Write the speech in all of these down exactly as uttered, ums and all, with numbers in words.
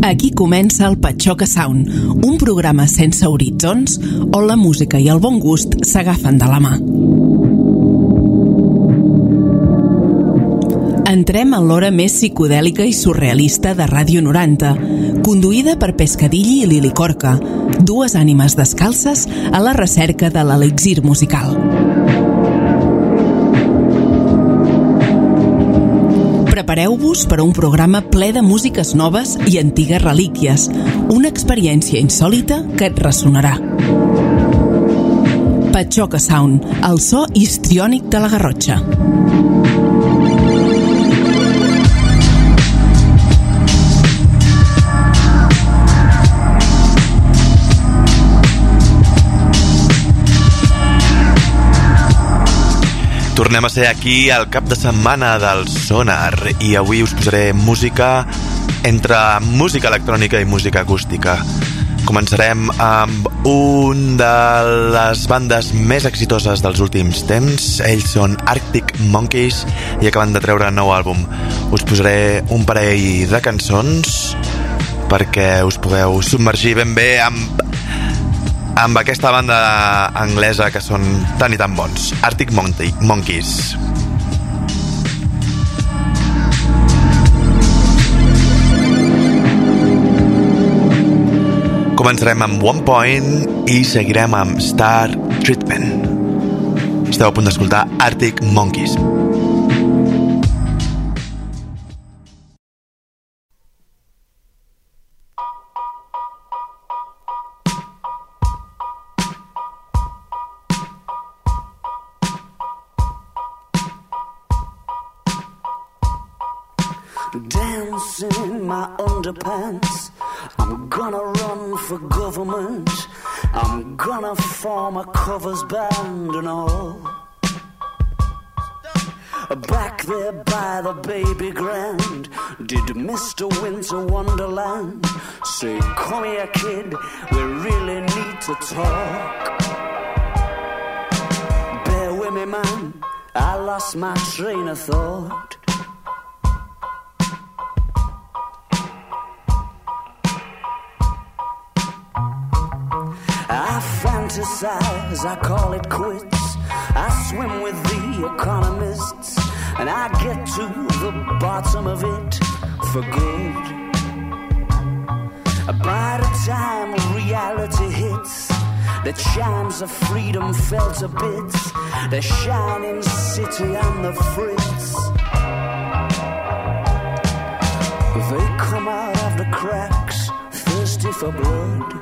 Aquí comença el Patxoca Sound, un programa sense horitzons on la música i el bon gust s'agafen de la mà. Entrem en l'hora més psicodèlica i surrealista de Ràdio noranta, conduïda per Pescadilli i Lili Corca, dues ànimes descalces a la recerca de l'elixir musical. Prepareu-vos per a un programa ple de músiques noves i antigues relíquies, una experiència insòlita que et ressonarà. Patxoca Sound, el so histriònic de la Garrotxa. Tornem a ser aquí al cap de setmana del Sonar i avui us posaré música entre música electrònica i música acústica. Començarem amb un de les bandes més exitoses dels últims temps. Ells són Arctic Monkeys i acaben de treure un nou àlbum. Us posaré un parell de cançons perquè us pugueu submergir ben bé amb amb aquesta banda anglesa que són tan i tan bons, Arctic Monkeys. Començarem amb One Point i seguirem amb Star Treatment. Esteu a punt d'escoltar Arctic Monkeys. Dancing in my underpants, I'm gonna run for government, I'm gonna form a covers band and all. Back there by the baby grand, did Mister Winter Wonderland say, come here kid, we really need to talk. Bear with me man, I lost my train of thought. I fantasize, I call it quits. I swim with the economists, and I get to the bottom of it for good. By the time reality hits, the chimes of freedom fell to bits, the shining city on the fritz. They come out of the cracks, thirsty for blood.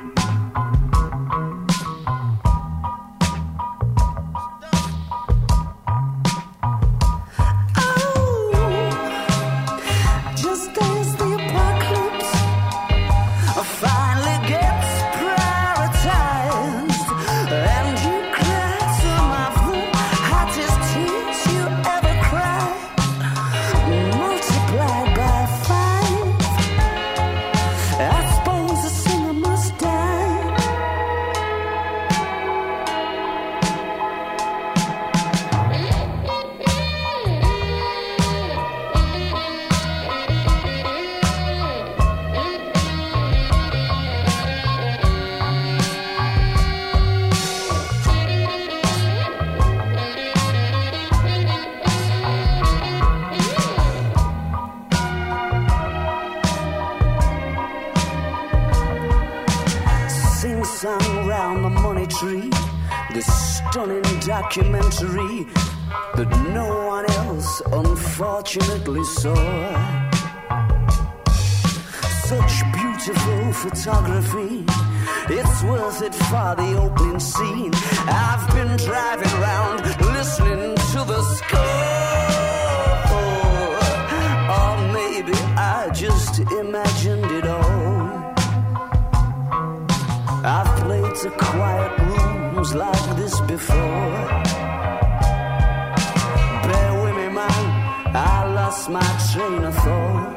Documentary that no one else unfortunately saw. Such beautiful photography, it's worth it for the opening scene. I've been driving around listening to the score, or maybe I just imagined it all. I've played to quiet rooms like this before. Bear with me man, I lost my train of thought.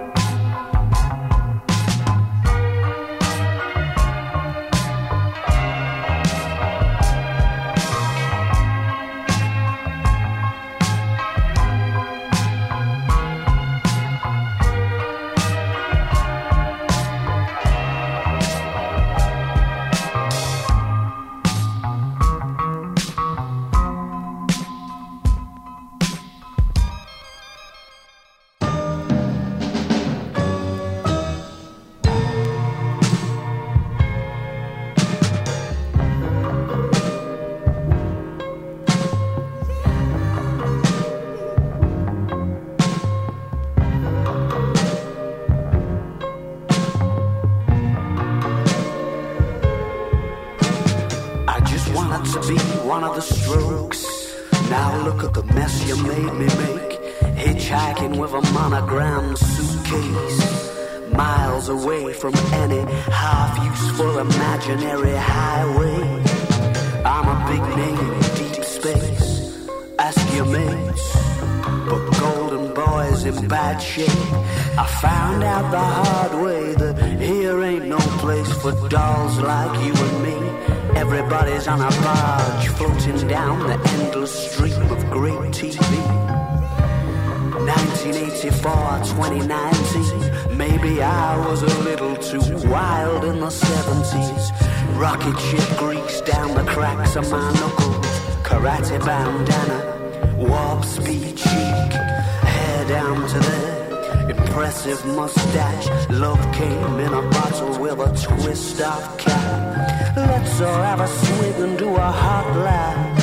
look at the mess you made me make. Hitchhiking with a monogrammed suitcase, miles away from any half-useful imaginary highway. I'm a big name in deep space, ask your mates, but Golden Boy's in bad shape. I found out the hard way that here ain't no place for dolls like you and me. Everybody's on a barge floating down the endless stream of great T V. nineteen eighty-four, twenty nineteen, maybe I was a little too wild in the seventies. Rocket ship grease down the cracks of my knuckles, karate bandana, warp speed cheek, hair down to there, impressive mustache. Love came in a bottle with a twist of cap. Let's all have a swig and do a hot laugh.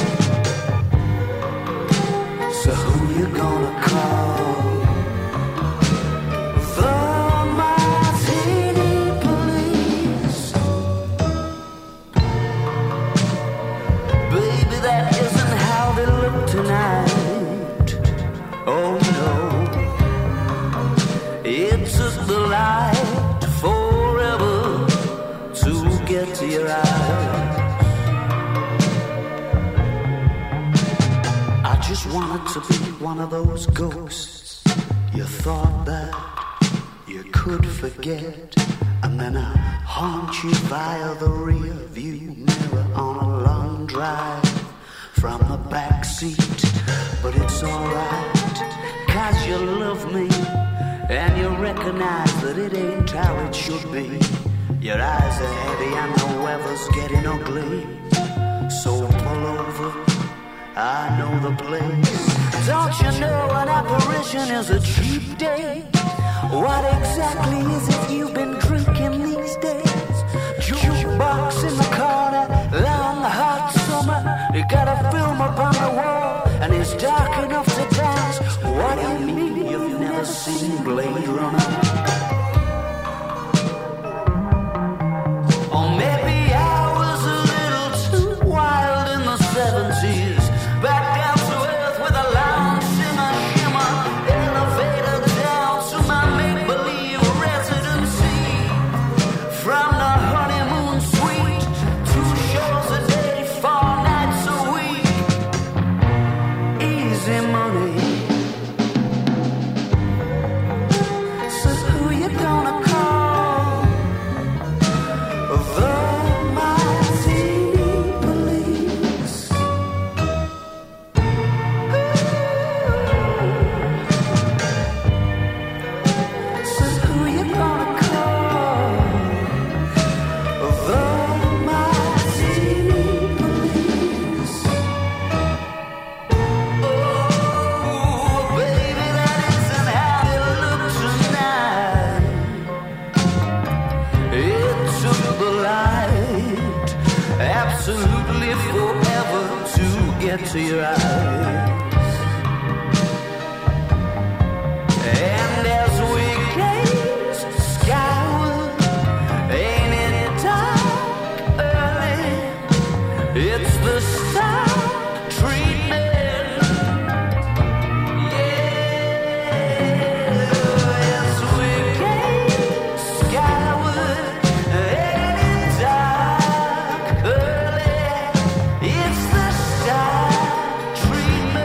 So who you gonna call? The Martini Police. Baby, that isn't how they look tonight. Oh no, it took the light forever to get to your eyes. I just wanted to be one of those ghosts you thought that you could forget, and then I haunt you via the rear view mirror on a long drive from the back seat. But it's alright, cause you love me and you recognize that it ain't how it should be. Your eyes are heavy and the weather's getting ugly, so pull over, I know the place. Don't you know an apparition is a cheap date? What exactly is it you've been drinking these days? Jukebox in the corner, long hot summer. You got a film up on the wall and it's dark enough to dance. What do you mean you've never seen Blade Runner? Or maybe I was a little too wild in the seventies. Back down to earth with a lounge shimmer, shimmer. Elevator down to my make-believe residency. From the honeymoon suite, two shows a day, four nights a week. Easy money. So who you gonna call? The Martini Police. So who you gonna call? The Martini Police. Oh, baby, that isn't how you look tonight. It took the light absolutely forever to get to your eyes. And as we gaze skyward, ain't it dark early? It's the star treatment. Yeah, as we gaze skyward, ain't it dark early? It's the star treatment.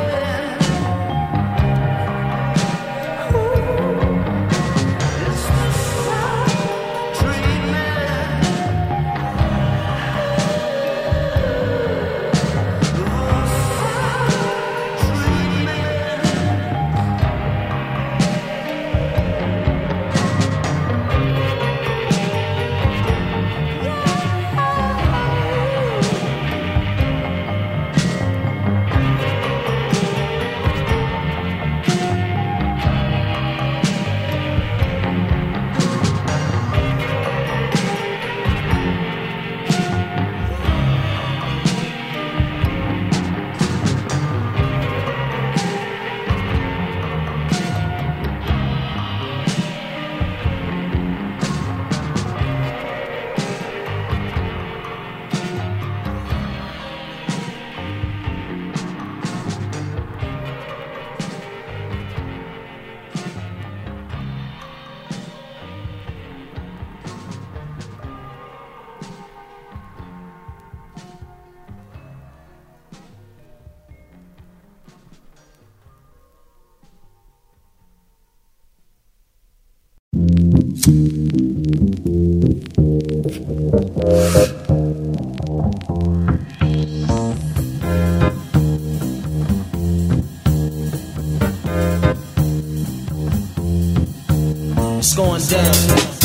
It's going down.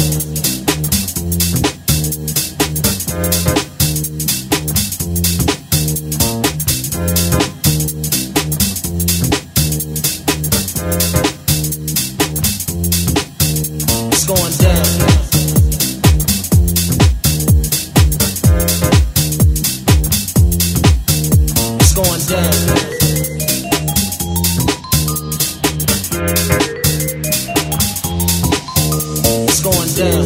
It's going down. It's going down. It's going down.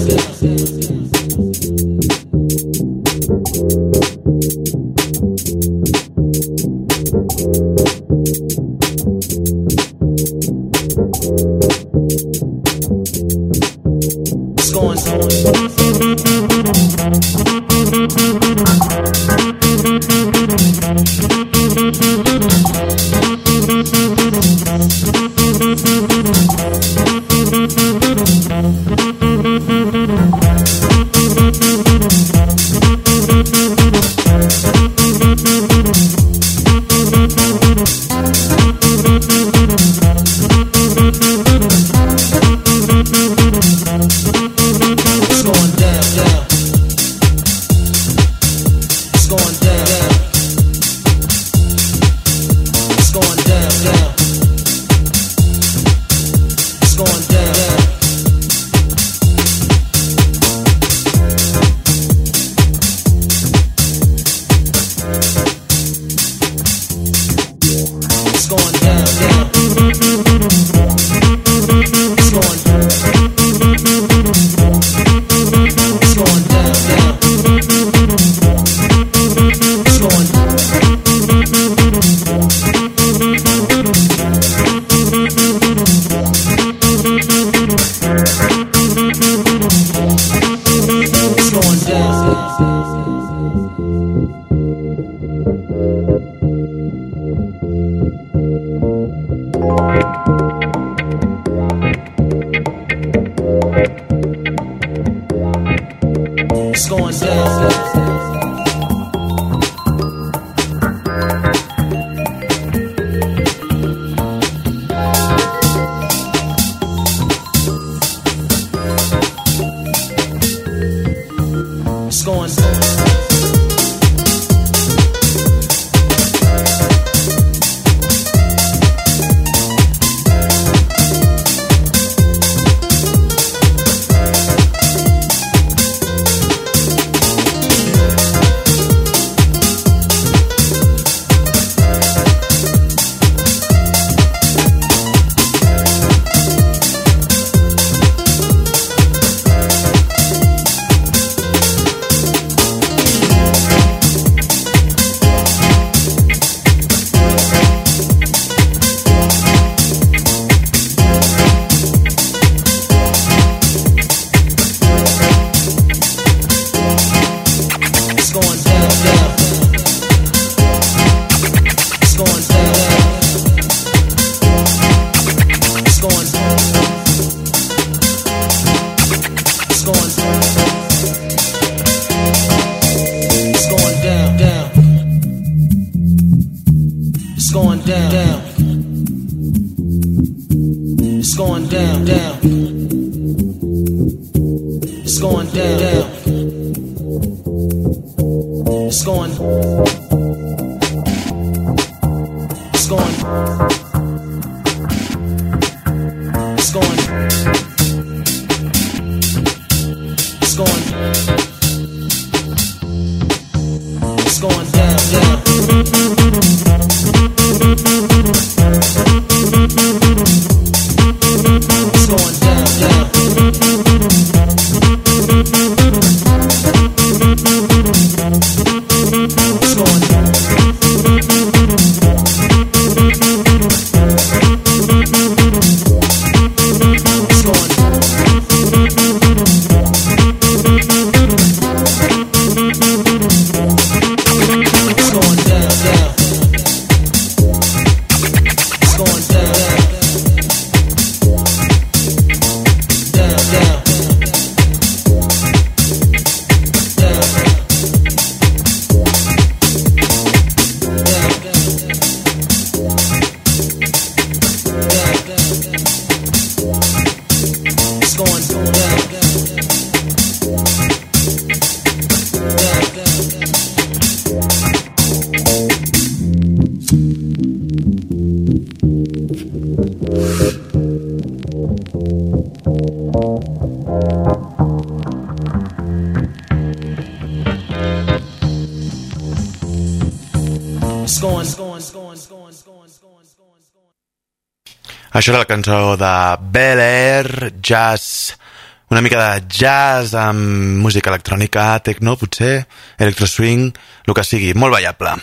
Això era la cançó de Bel Air, jazz, una mica de jazz amb música electrònica, techno, potser, electro swing, el que sigui, molt ballable.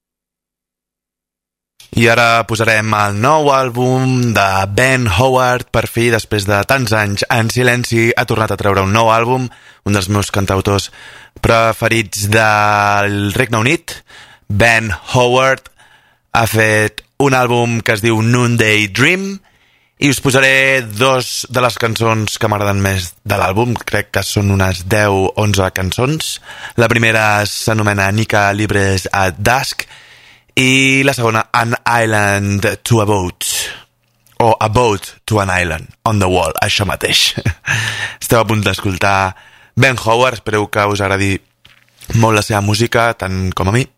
I ara posarem el nou àlbum de Ben Howard, per fi, després de tants anys en silenci, ha tornat a treure un nou àlbum, un dels meus cantautors preferits del Regne Unit. Ben Howard ha fet un àlbum que es diu Noonday Dream i us posaré dos de les cançons que m'agraden més de l'àlbum, crec que són unes deu o onze cançons. La primera s'anomena Nika Libres at Dusk i la segona An Island to a Boat, o A Boat to an Island on the Wall, això mateix. Esteu a punt d'escoltar Ben Howard, espero que us agradi molt la seva música, tant com a mi.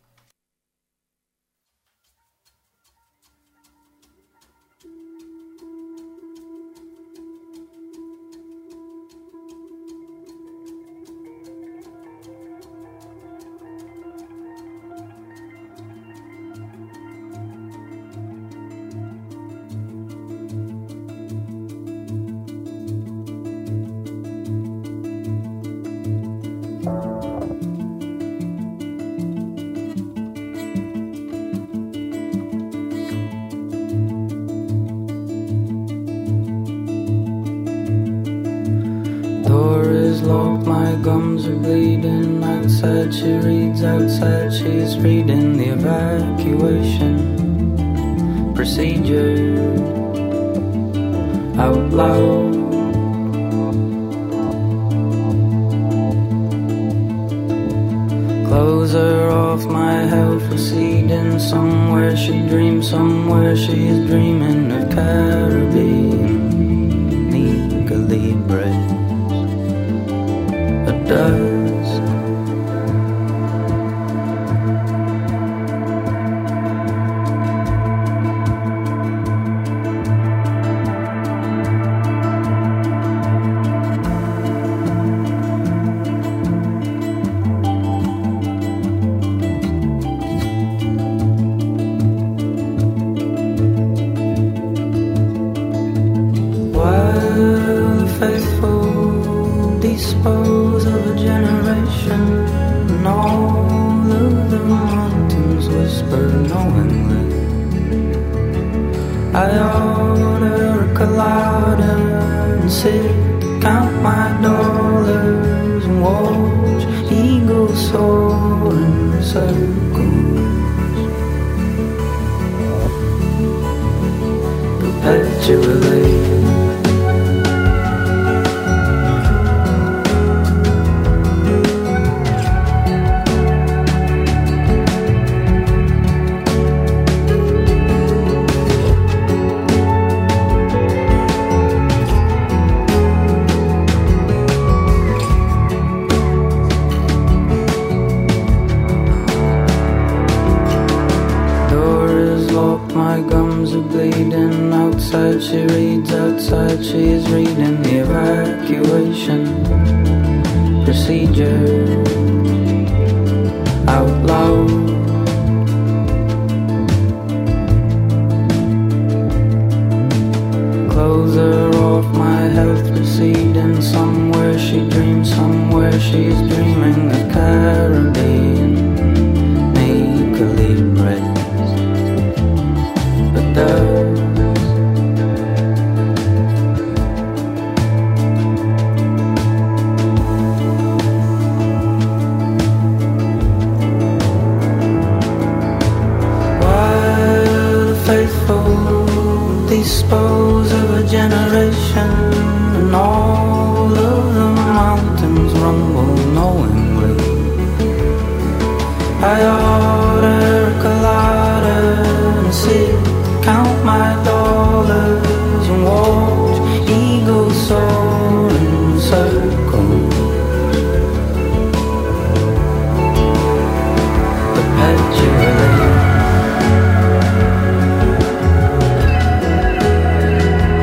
She reads outside, she's reading the evacuation procedure out loud. Clothes are off, my health receding. Somewhere she dreams, somewhere she's dreaming of Caribbean Nika Libres at dusk. Dispose of a generation, and all of the mountains whisper knowingly. I order a colada and sit to count my dollars and watch eagles soar in circles, perpetually. She reads outside, she's reading the evacuation procedure out loud. Clothes are off, my health receding. Somewhere she dreams, somewhere she's dreaming of Caribbean Nika Libres at dusk. Dispose of a generation, and all of the mountains rumble knowingly. I order a colada and sit, count my dollars and watch eagles soar in circles, perpetually.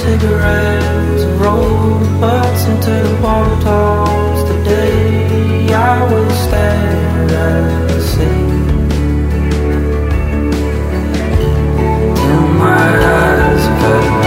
cigarettes, rolled butts into the portals. The day I will stare at the sea till my eyes cut.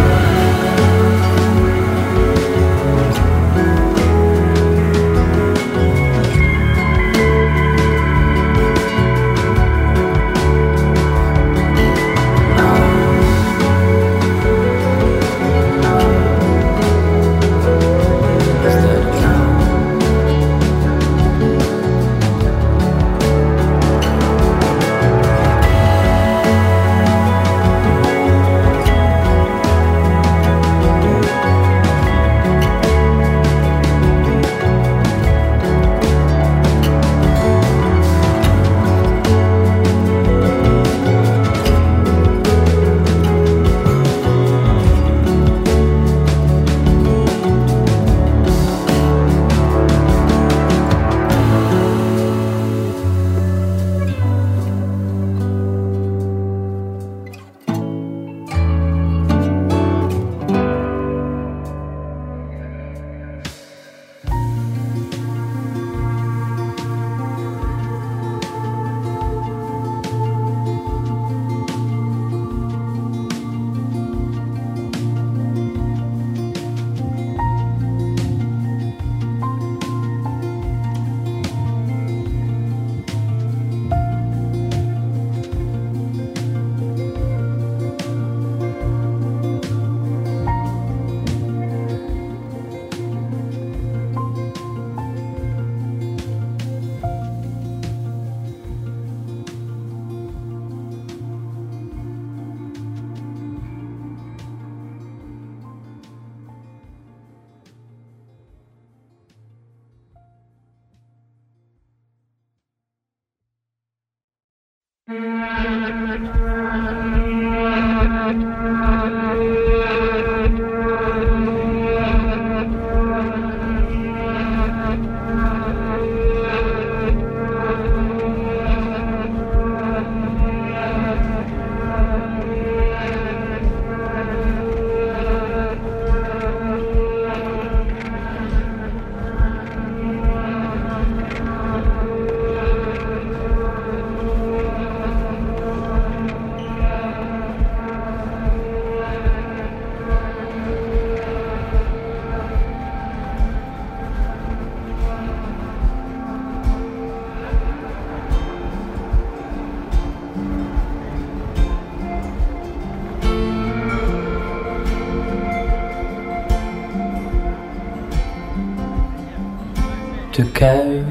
To care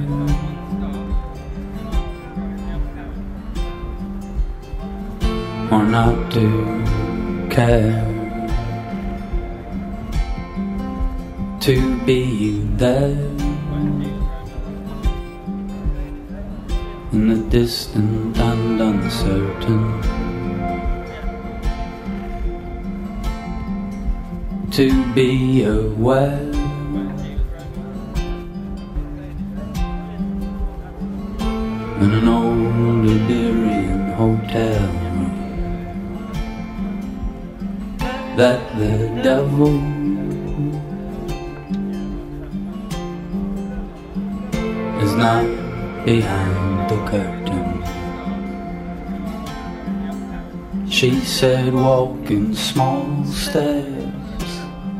or not to care, to be there in the distant and uncertain, to be aware in an old Iberian hotel room that the devil is not behind the curtain. She said walk in small steps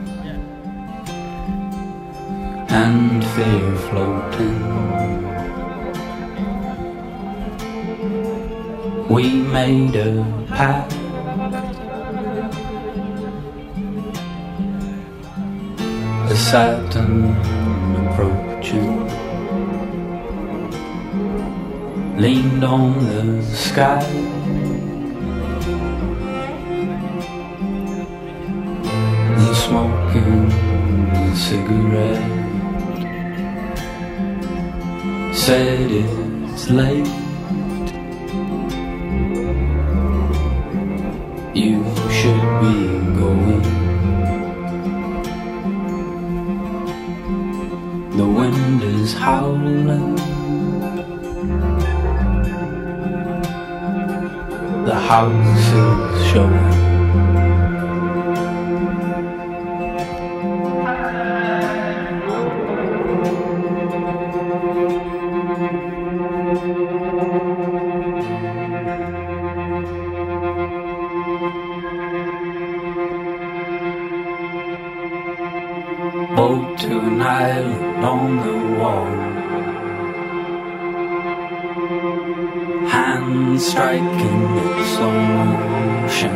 and fear floating. We made a pact, a Saturn approaching, leaned on the sky, and smoking a cigarette, said it's late. You should be going. The wind is howling, the house is showing boat to an island on the wall. Hands striking in slow motion.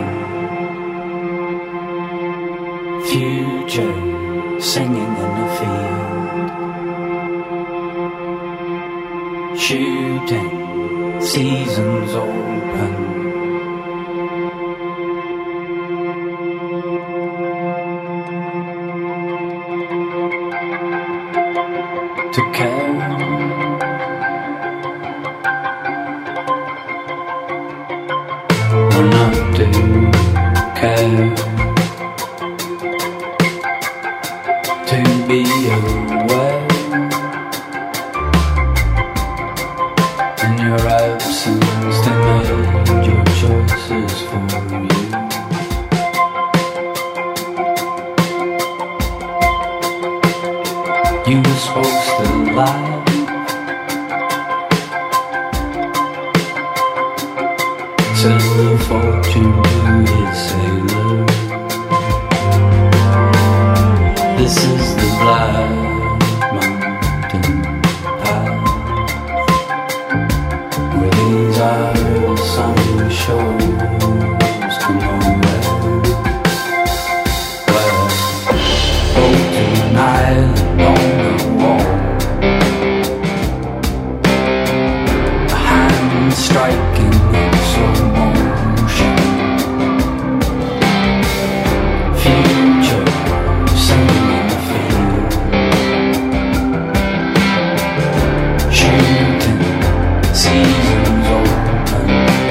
Future singing in the field. Shooting, seasons open. To care, or not to care, to be aware in your absence they made your choices for you. You were supposed to lie, tell the fortune to his sailor. This is the Black Mountain path, where these are some shores to nowhere. Well, go to an island on the wall, a hand striking in slow motion. Future singing in the field. Shooting, seasons open.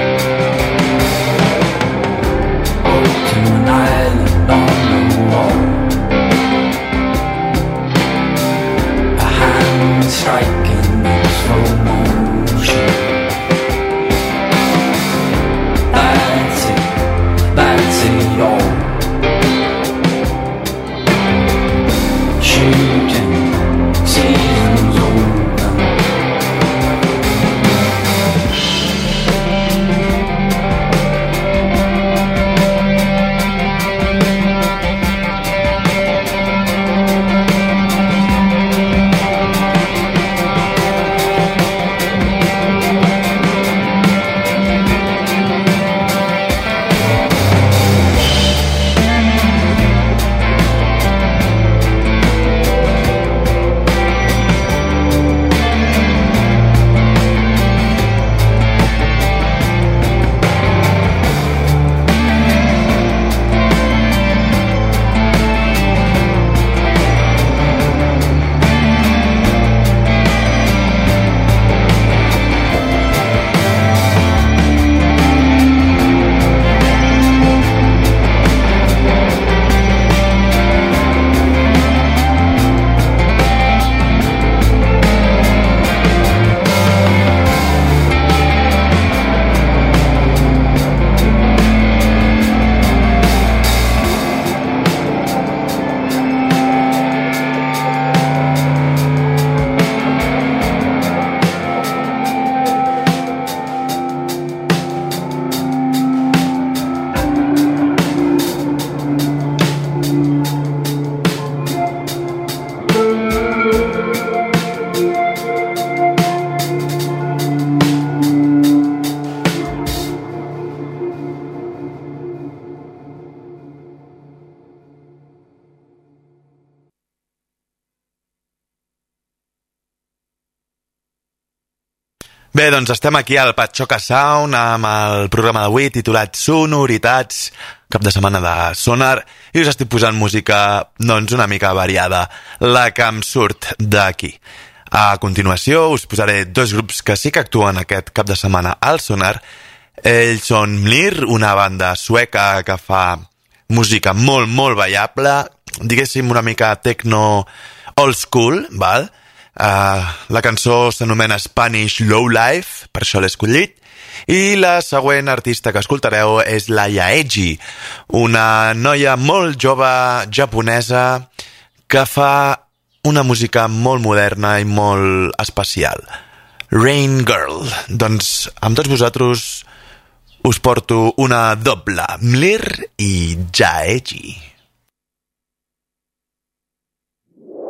Go to an island on the wall, a hand striking in slow motion. That's it, that's it all. Shooting, seasons open. Bé, doncs estem aquí al Patxoca Sound amb el programa d'avui titulat Sonoritats, cap de setmana de Sonar, i us estic posant música doncs una mica variada, la que em surt d'aquí. A continuació us posaré dos grups que sí que actuen aquest cap de setmana al Sonar. Ells són Mlir, una banda sueca que fa música molt, molt ballable, diguéssim una mica techno old school, val? Uh, la cançó s'anomena Spanish Lowlife, per això l'he escollit, i la següent artista que escoltareu és la Yaeji, una noia molt jove japonesa que fa una música molt moderna i molt especial. Rain Girl. Doncs amb tots vosaltres us porto una doble, Mlir i Yaeji.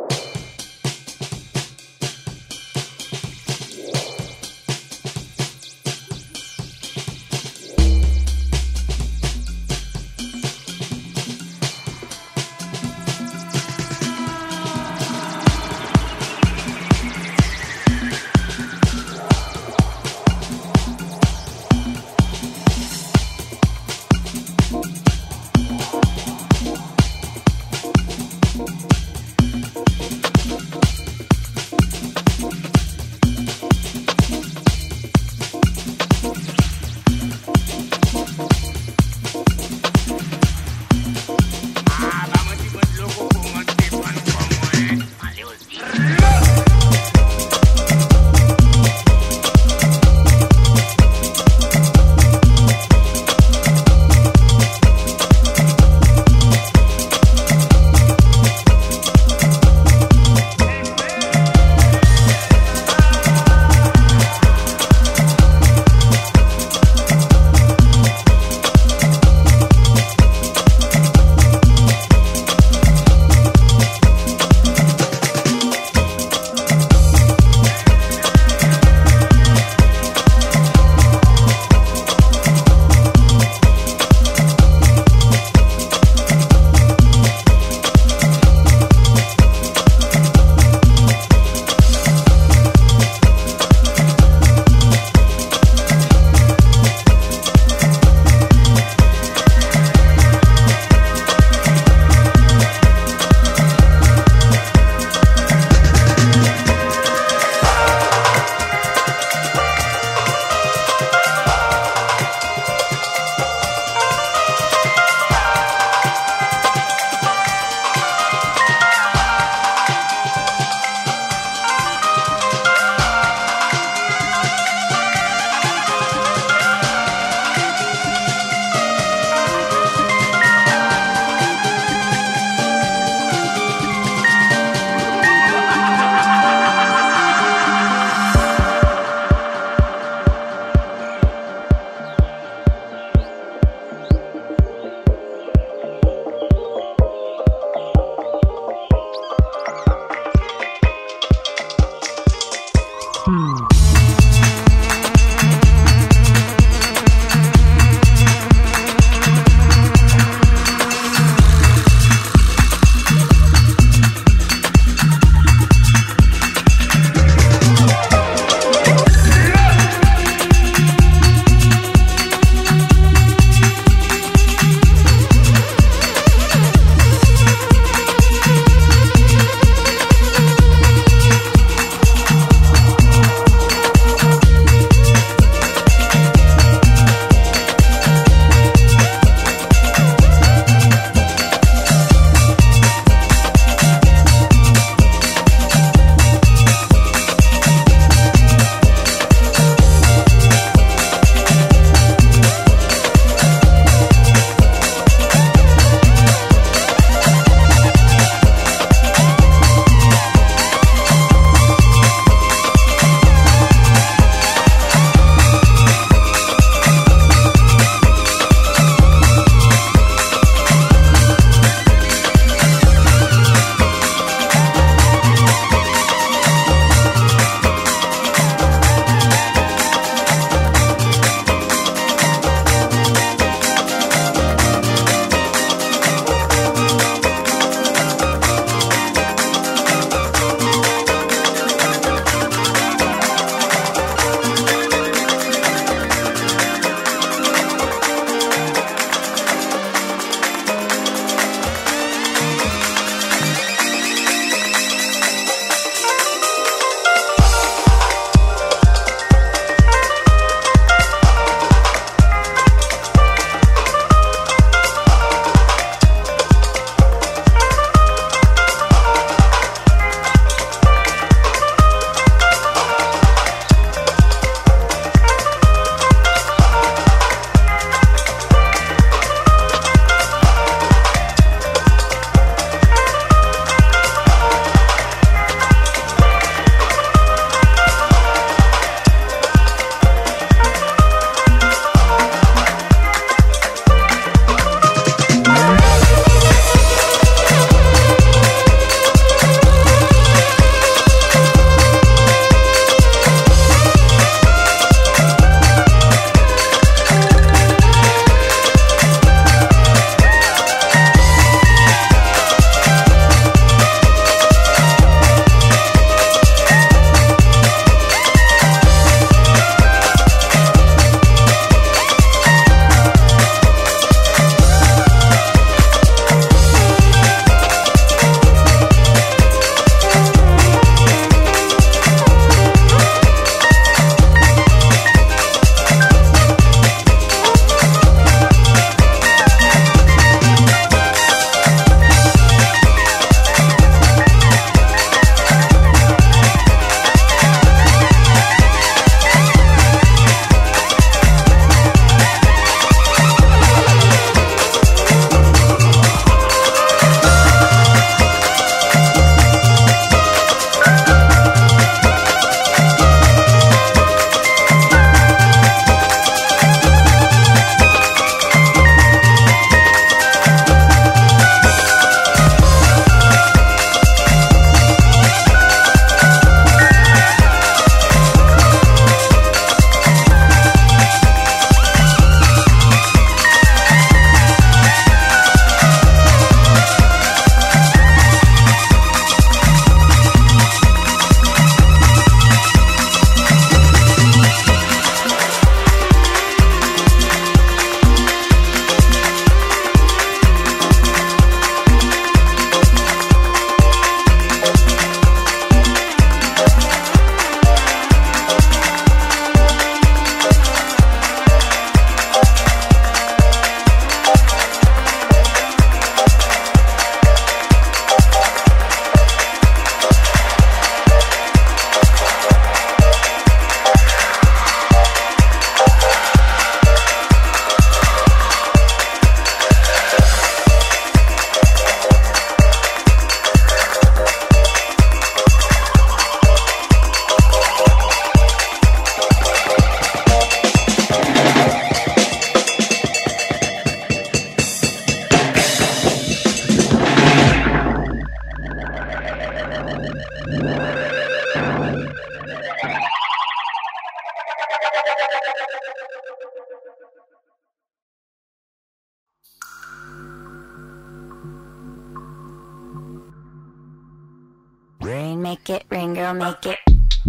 make it rain, girl, make it.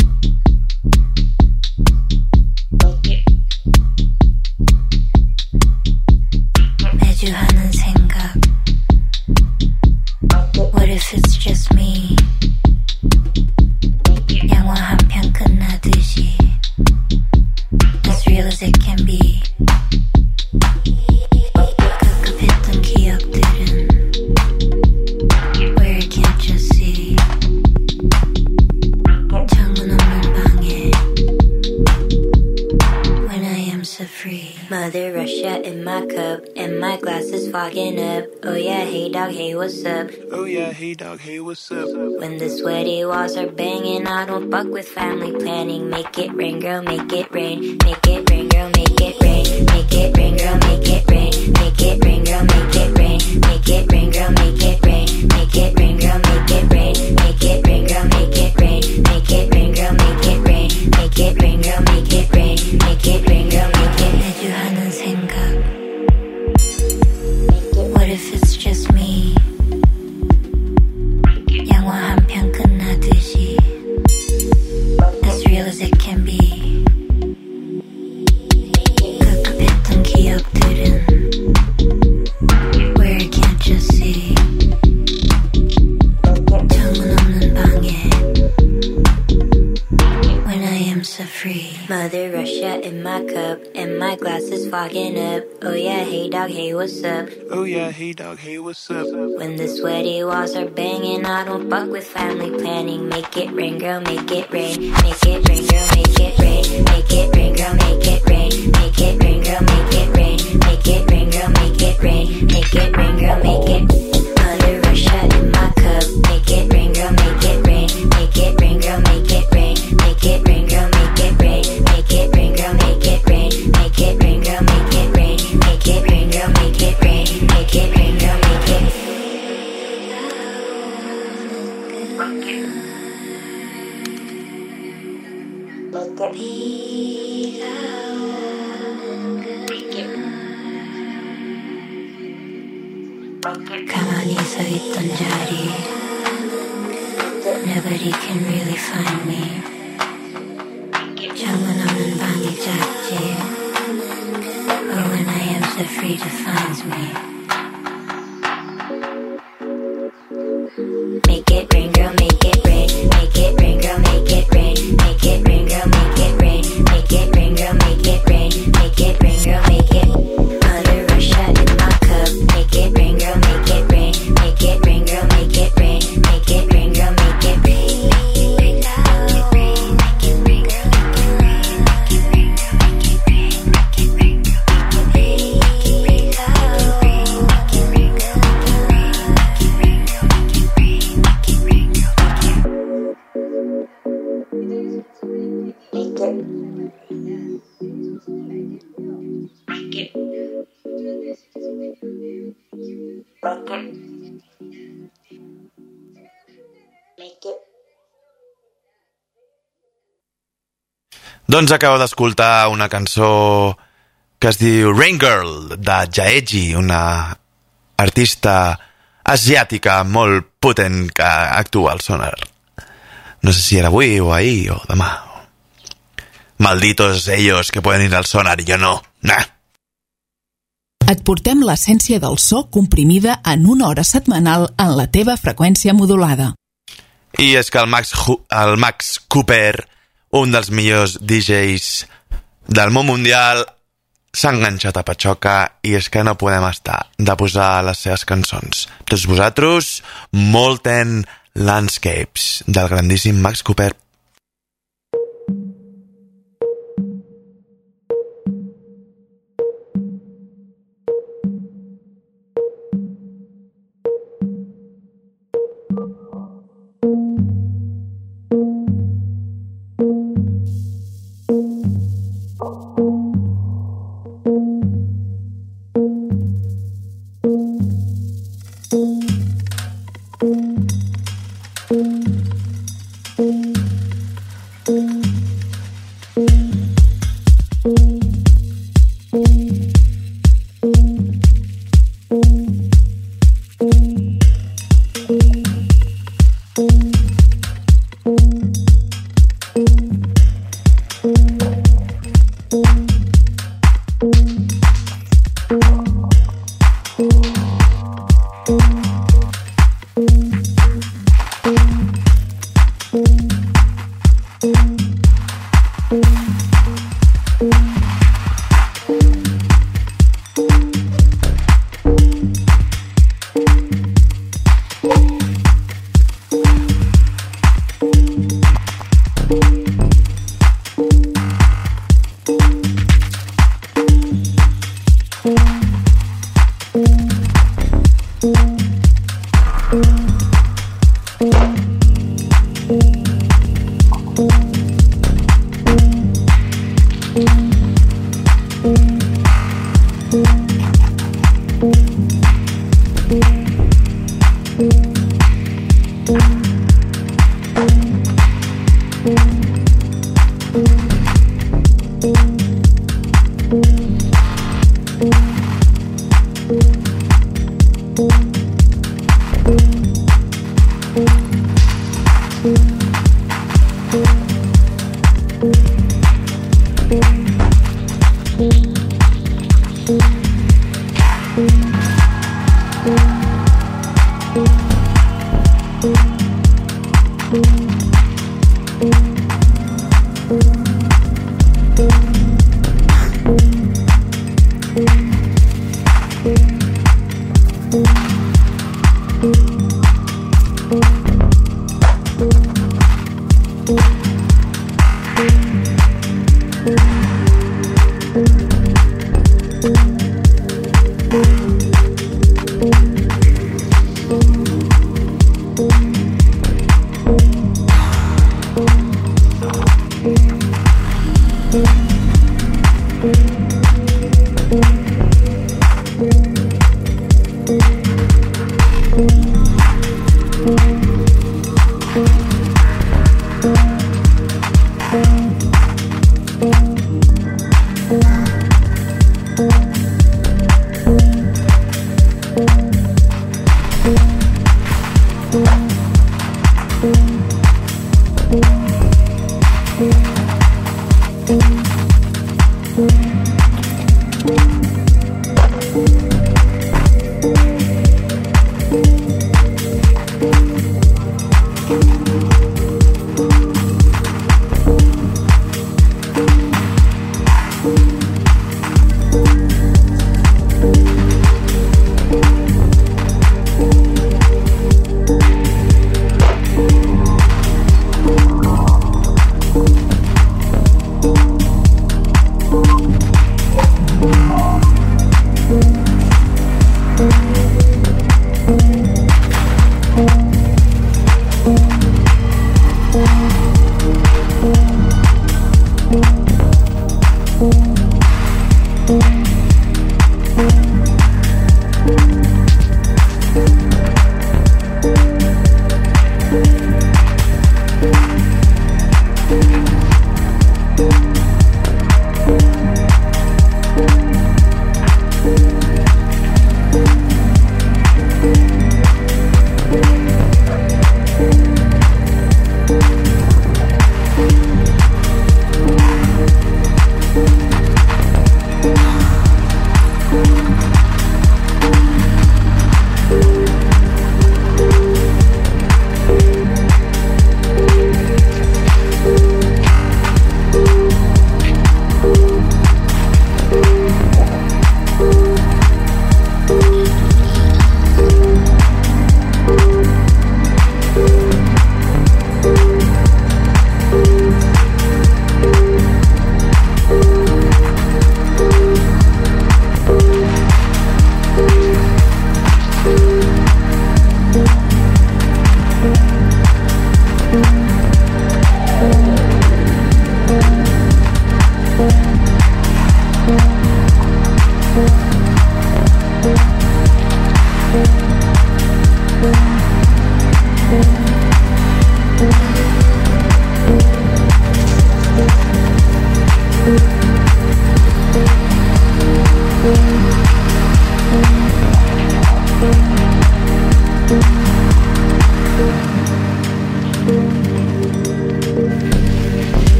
매주 하는 생각. What if it's just me? 영화 한 편 끝나듯이. As real as it can be. 급급했던 기억들은 where I can't just see. 창문 없는 방에 when I am so free. Mother Russia in my cup and my glass is fogging up. Oh yeah, hey dog, hey what's up? Oh yeah, hey dog, hey what's up? When the sweaty walls are banging, I don't fuck with family planning. Make it rain, girl, make it rain. Make it rain, girl, make it rain. Make it rain, girl, make it rain. Make it rain, girl, make it rain. Make it rain, girl, make it rain. Make it rain, girl, make it rain. Make it rain, girl, make it rain. Make it rain, girl, make it rain. Make it rain, girl, make it rain. Make it rain, girl, make it. 매주 하는 생각. What if it's just me? 영화 한 편 끝나듯이. As real as it can be. 급급했던 기억들은 where I can't just see. 창문 없는 방에 when I am so free. Mother Russia in my cup and my glass is fogging up. Oh yeah, hey dog, hey what's up? Oh yeah, hey dog, hey what's up? When the sweaty walls are banging, I don't fuck with family planning. Make it rain, girl, make it rain. Make it rain, girl, make it rain. Make it rain, girl, make it rain. Make it rain, girl, make it rain. Make it rain, girl, make it rain. Make it rain, girl, make it. Mother Russia in my cup. Make it rain, girl, make it rain. Make it rain, girl, make it rain. Make it rain, girl, make it rain. Make it rain, girl, make it rain. Make it rain, girl, make it rain. Make it rain, girl, make it rain. Make it rain, girl, make it. 가만히 서 있던 자리. Nobody can really find me. 창문 없는 방이 작지. But when I am so free defines me. Make it rain, girl, make it rain. Make it rain, girl, make it rain. Make it rain, girl, make it rain. Make it rain, girl, make it rain. Make it rain, girl, make it. Mother Russia in my cup. Make it rain, girl, make it rain. Make it rain, girl, make it rain. Make it rain, girl, make it rain. Doncs acabo d'escoltar una cançó que es diu Rain Girl, de Jaeji, una artista asiàtica molt potent que actua al Sonar. No sé si era avui o ahir o demà. Malditos ellos que pueden ir al Sonar i jo no. Nah. Et portem l'essència del so comprimida en una hora setmanal en la teva freqüència modulada. I és que el Max, el Max Cooper, un dels millors D Js del món mundial, s'ha enganxat a Pachoca i és que no podem estar de posar les seves cançons. Tots vosaltres, Molten Landscapes, del grandíssim Max Cooper. Thank you. Thank you.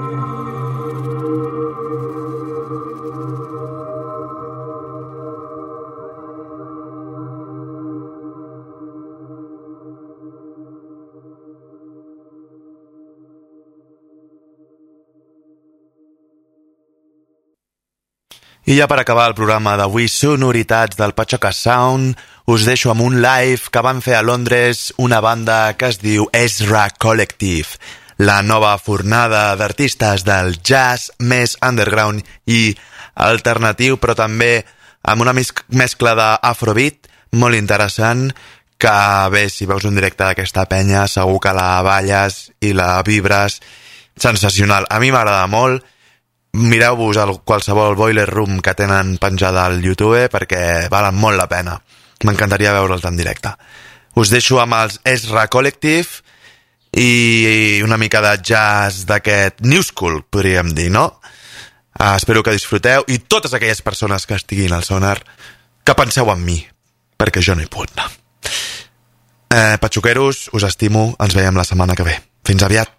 I ja per acabar el programa d'avui, sonoritats del Pachoca Sound, us deixo amb un live que van fer a Londres una banda que es diu Ezra Collective, la nova fornada d'artistes del jazz més underground i alternatiu, però també amb una mescla d'afrobeat molt interessant, que bé, si veus un directe d'aquesta penya segur que la balles i la vibres sensacional. A mi m'agrada molt. Mireu-vos el qualsevol Boiler Room que tenen penjada al YouTube perquè valen molt la pena. M'encantaria veure'ls en directe. Us deixo amb els Ezra Collective i una mica de jazz d'aquest New School, podríem dir, no? Uh, espero que disfruteu i totes aquelles persones que estiguin al Sonar que penseu en mi, perquè jo no hi puc anar. Eh, Patxoqueros, us estimo, ens veiem la setmana que ve. Fins aviat.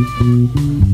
Thank you.